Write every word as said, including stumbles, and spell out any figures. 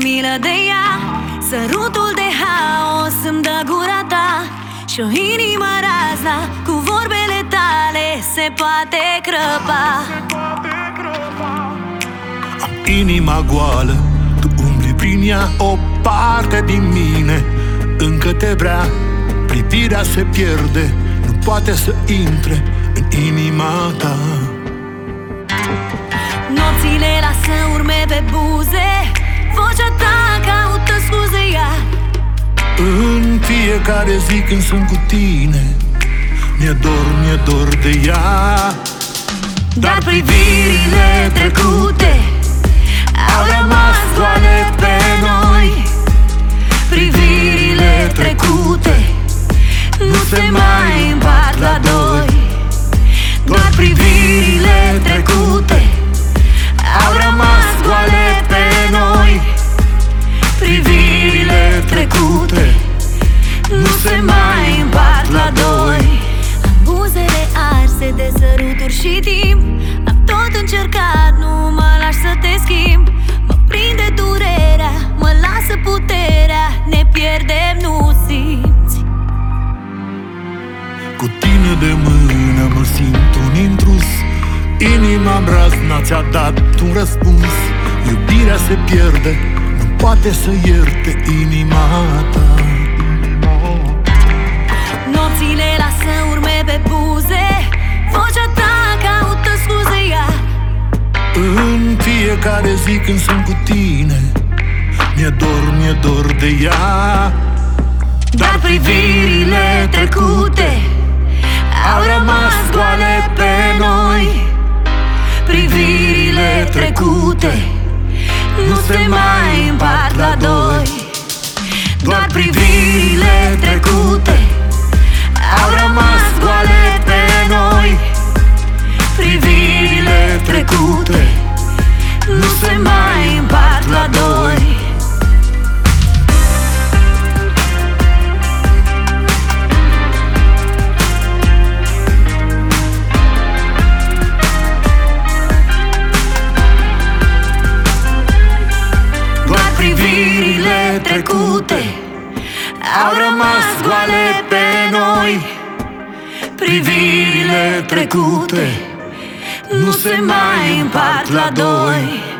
milă de ea. Sărutul de haos îmi dă gura ta și-o inimă razna cu vorbele tale se poate crăpa. Am inima goală, tu umbli prin ea, o parte din mine încă te vrea. Privirea se pierde, nu poate să intre în inima ta. Nopțile lasă urme pe buze, vocea ta caută scuze ea. În fiecare zi când sunt cu tine, mi-e dor, mi-e dor de ea. Dar privirile trecute au rămas goale pe noi. Privirile trecute nu se mai împart la doi. Doar privirile trecute au rămas goale pe noi. Privirile trecute nu se mai împart la doi. Am buzele arse de săruturi și timp. Am tot încercat, nu mă lași să te schimb. Mă prinde durerea, mă lasă puterea. Ne pierdem, nu simți. Cu tine de mână mă simt un intrus. Inima-mi razna ți-a dat un răspuns. Iubirea se pierde, nu poate să ierte inima ta. Nopțile lasă urme pe buze, vocea ta caută scuze ea. În fiecare zi când sunt cu tine, mi-e dor, mi-e dor de ea. Dar privirile trecute au rămas goale pe noi. Privirile trecute nu se mai împart la doi. Doar privirile trecute au rămas goale pe noi. Privirile trecute nu se mai împart la doi. Doar privirile trecute au rămas goale pe noi. Privirile trecute nu se mai împart la doi.